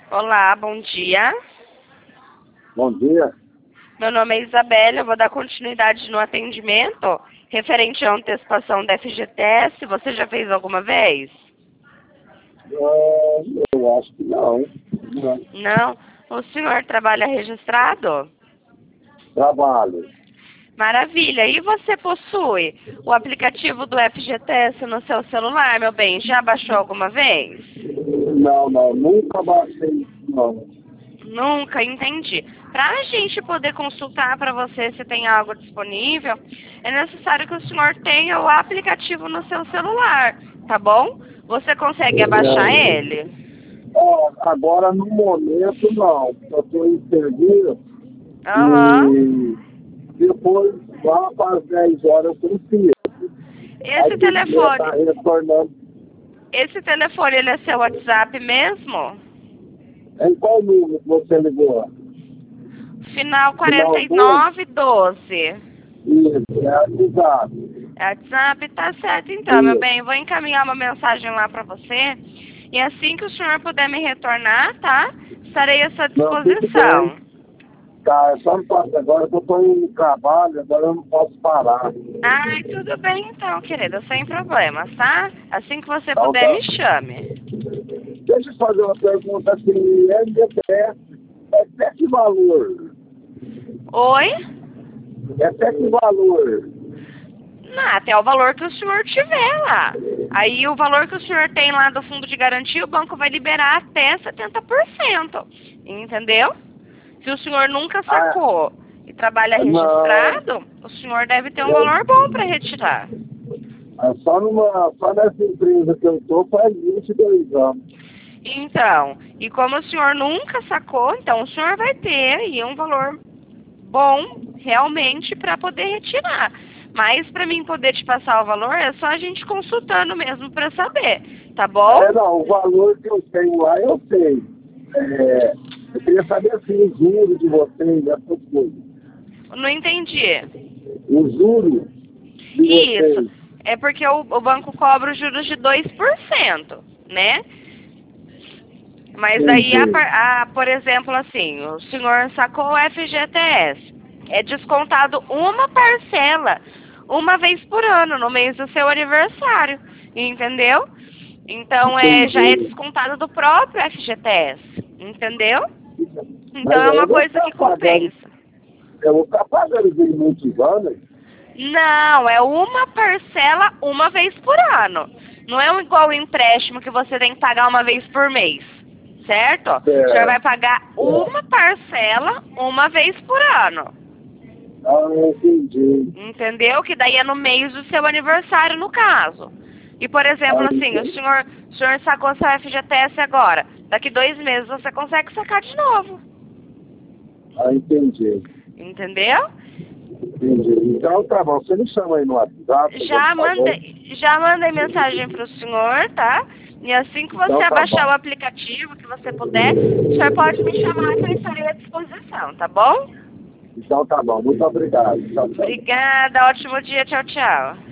Olá, bom dia. Bom dia. Meu nome é Isabela, eu vou dar continuidade no atendimento referente à antecipação da FGTS. Você já fez alguma vez? Eu acho que não. Não. Não? O senhor trabalha registrado? Trabalho. Maravilha. E você possui o aplicativo do FGTS no seu celular, meu bem? Já baixou alguma vez? Não, nunca baixei isso, não. Nunca, entendi. Para a gente poder consultar para você se tem algo disponível, é necessário que o senhor tenha o aplicativo no seu celular, tá bom? Você consegue abaixar ele? Agora, no momento, não. Eu estou em serviço Aham. e depois, lá para as 10 horas, eu consigo. Esse Aí está telefone, retornando. ele é seu WhatsApp mesmo? Em qual número que você ligou? Final Final 2? 4912. Isso, é avisado. WhatsApp, tá certo então, meu Isso. bem. Eu vou encaminhar uma mensagem lá para você. E assim que o senhor puder me retornar, tá? Estarei à sua Não, tudo disposição. bem. Tá, eu só não posso agora que eu estou em trabalho, agora eu não posso parar. Ai, tudo bem então, querida, sem problemas, tá? Assim que você Então puder, tá. me chame. Deixa eu fazer uma pergunta assim, FGTS é até que valor? Oi? É até que valor? Não, até o valor que o senhor tiver lá. Aí o valor que o senhor tem lá do fundo de garantia, o banco vai liberar até 70%. Entendeu? Se o senhor nunca Ah, sacou e trabalha não, registrado, o senhor deve ter um valor bom para retirar. só nessa empresa que eu tô faz 22 anos. Então, e como o senhor nunca sacou, então o senhor vai ter aí um valor bom realmente para poder retirar. Mas para mim poder te passar o valor é só a gente consultando mesmo para saber, tá bom? Não, o valor que eu tenho lá eu sei. Eu queria saber assim, o juro de vocês, essas coisas. Não entendi. O juro de Isso. vocês. É porque o banco cobra os juros de 2%, né? Mas aí, Entendi. por exemplo, assim, o senhor sacou o FGTS. É descontado uma parcela, uma vez por ano, no mês do seu aniversário. Entendeu? Então, já é Entendi. descontado do próprio FGTS. Entendeu? Então, Mas é aí eu uma vou coisa ficar que pagando. compensa. Eu vou ficar pagando de muitos anos. Não, é uma parcela uma vez por ano. Não é igual o empréstimo que você tem que pagar uma vez por mês. Certo? O senhor vai pagar uma parcela uma vez por ano. Entendi. Entendeu? Que daí é no mês do seu aniversário, no caso. E, por exemplo, assim, Entendi. o senhor sacou seu FGTS agora. Daqui 2 meses você consegue sacar de novo. Entendi. Entendeu? Entendi. Então tá bom, você me chama aí no WhatsApp, Já por favor. mandei mensagem para o senhor, tá? E assim que você Então tá abaixar o bom. aplicativo, que você puder, o senhor pode me chamar que eu estarei à disposição, tá bom? Então tá bom, muito obrigado. Tchau, tchau. Obrigada, ótimo dia, tchau, tchau.